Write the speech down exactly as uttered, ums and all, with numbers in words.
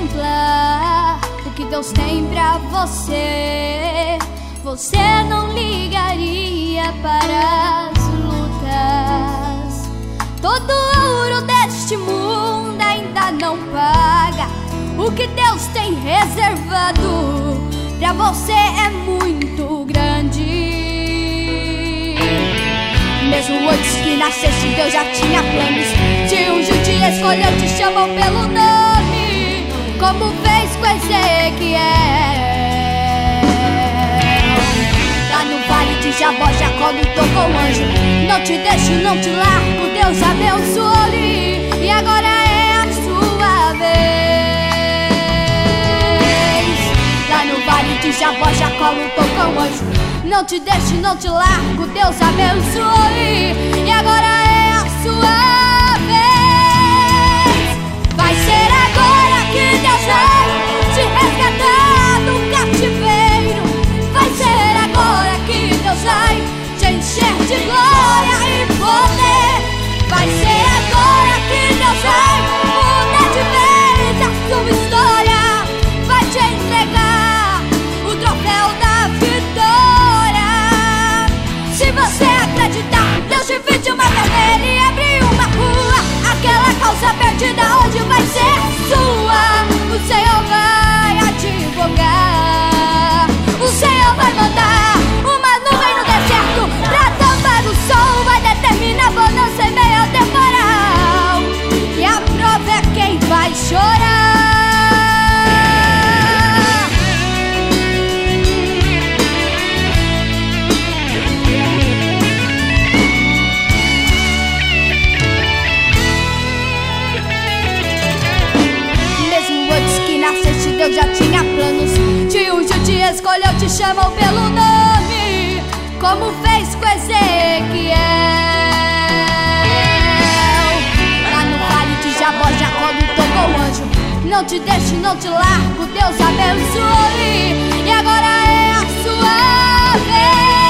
contemplar o que Deus tem pra você, você não ligaria para as lutas. Todo ouro deste mundo ainda não paga o que Deus tem reservado pra você, é muito grande. Mesmo antes que nascesse, Deus já tinha planos. Te ungiu, te escolheu, te chamou pelo nome, como fez com Ezequiel. Lá no vale de Jabó, Jacó lutou com o anjo. Não te deixo, não te largo, Deus abençoou-lhe, e agora é a sua vez. Lá no vale de Jabó, Jacó lutou com o anjo. Não te deixo, não te largo, Deus abençoe, e agora é a sua vez. Vai ser agora que Deus vai te resgatar do cativeiro. Vai ser agora que Deus vai te encher de glória e poder. Vai ser agora que Deus vai mudar de vez a sua história. Vai te entregar o troféu da vitória. Se você acreditar, Deus divide uma vermelha e abre uma rua. Aquela causa perdida hoje vai ser sua. O Senhor vai advogar, o Senhor vai mandar uma nuvem no deserto pra tampar o sol. Vai determinar bonança em meio ao temporal, e a prova é quem vai chorar. Deus já tinha planos, te ungiu, te escolheu, te chamou pelo nome, como fez com Ezequiel. Lá no vale de Jabó, Jacó lutou com o anjo. Não te deixo, não te largo, Deus abençoe, e agora é a sua vez.